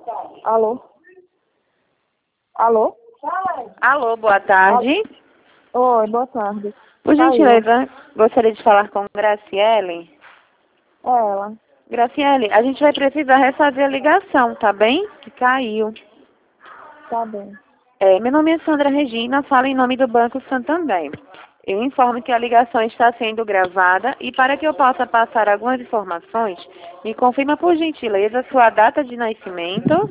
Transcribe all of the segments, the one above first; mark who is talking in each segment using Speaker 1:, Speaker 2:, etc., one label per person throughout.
Speaker 1: Alô? Alô?
Speaker 2: Alô, boa tarde.
Speaker 1: Oi, boa tarde.
Speaker 2: Por
Speaker 1: Caiu.
Speaker 2: gentileza, gostaria de falar com Graciele.
Speaker 1: É ela.
Speaker 2: Graciele, a gente vai precisar refazer a ligação, tá bem? Que caiu.
Speaker 1: Tá bem.
Speaker 2: Meu nome é Sandra Regina, falo em nome do Banco Santander. Eu informo que a ligação está sendo gravada e para que eu possa passar algumas informações, me confirma por gentileza sua data de nascimento,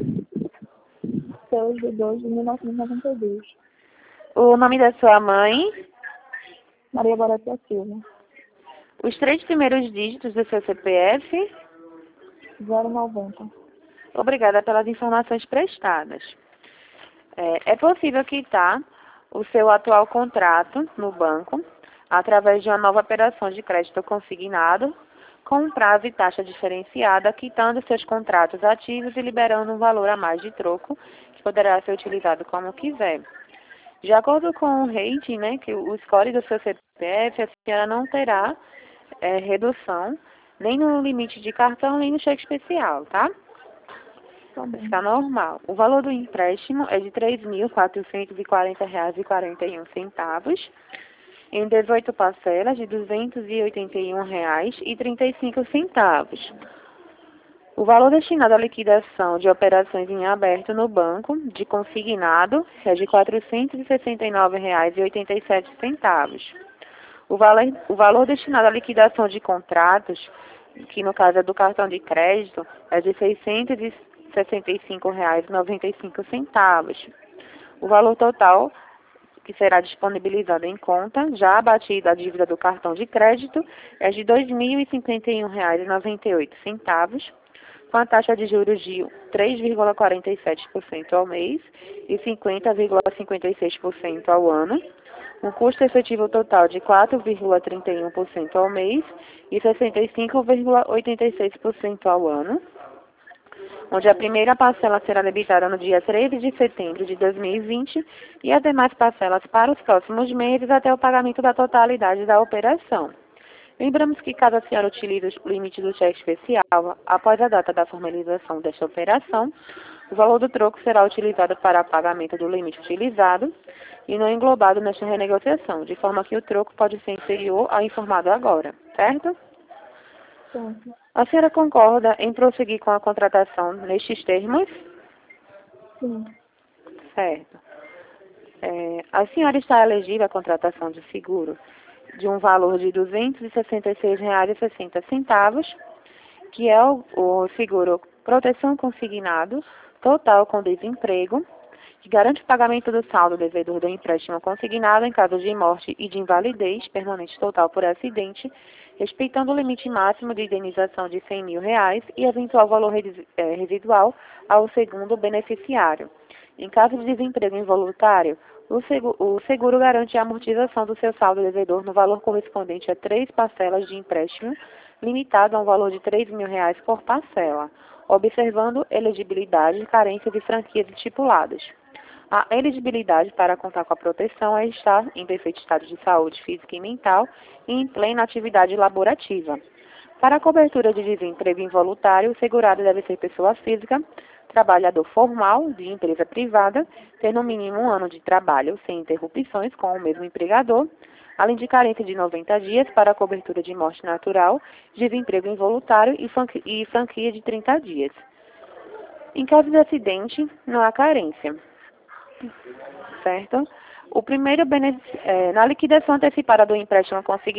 Speaker 1: 6 de 2 de 1992.
Speaker 2: o nome da sua mãe,
Speaker 1: Maria Goretti Silva.
Speaker 2: os 3 primeiros dígitos do seu CPF.
Speaker 1: 090.
Speaker 2: Obrigada pelas informações prestadas. É possível quitar o seu atual contrato no banco através de uma nova operação de crédito consignado com prazo e taxa diferenciada, quitando seus contratos ativos e liberando um valor a mais de troco que poderá ser utilizado como quiser. De acordo com o rating, né, que o score do seu CPF, a senhora não terá redução nem no limite de cartão, nem no cheque especial, tá?
Speaker 1: Tá bem.
Speaker 2: Está normal. O valor do empréstimo é de R$ 3.440,41 em 18 parcelas de R$ 281,35. O valor destinado à liquidação de operações em aberto no banco de consignado é de R$ 469,87. O valor destinado à liquidação de contratos, que no caso é do cartão de crédito, é de R$ 665,95. O valor total que será disponibilizado em conta, já abatida a dívida do cartão de crédito, é de R$ 2.051,98, com a taxa de juros de 3,47% ao mês e 50,56% ao ano, um custo efetivo total de 4,31% ao mês e 65,86% ao ano, onde a primeira parcela será debitada no dia 13 de setembro de 2020 e as demais parcelas para os próximos meses até o pagamento da totalidade da operação. Lembramos que caso a senhora utilize o limite do cheque especial após a data da formalização desta operação, o valor do troco será utilizado para pagamento do limite utilizado e não englobado nesta renegociação, de forma que o troco pode ser inferior ao informado agora, certo?
Speaker 1: Certo.
Speaker 2: A senhora concorda em prosseguir com a contratação nestes termos?
Speaker 1: Sim.
Speaker 2: Certo. A senhora está elegível à contratação de seguro de um valor de R$ 266,60, que é o seguro proteção consignado, total com desemprego, que garante o pagamento do saldo devedor do empréstimo consignado em caso de morte e de invalidez permanente total por acidente, respeitando o limite máximo de indenização de R$ 100 mil e eventual valor residual ao segundo beneficiário. Em caso de desemprego involuntário, o seguro garante a amortização do seu saldo devedor no valor correspondente a 3 parcelas de empréstimo, limitado a um valor de R$ 3 mil por parcela, observando elegibilidade, carências e franquias estipuladas. A elegibilidade para contar com a proteção é estar em perfeito estado de saúde física e mental e em plena atividade laborativa. Para a cobertura de desemprego involuntário, o segurado deve ser pessoa física, trabalhador formal de empresa privada, ter no mínimo 1 ano de trabalho sem interrupções com o mesmo empregador, além de carência de 90 dias para a cobertura de morte natural, desemprego involuntário e franquia de 30 dias. Em caso de acidente, não há carência. Certo? O primeiro na liquidação antecipada do empréstimo consignado,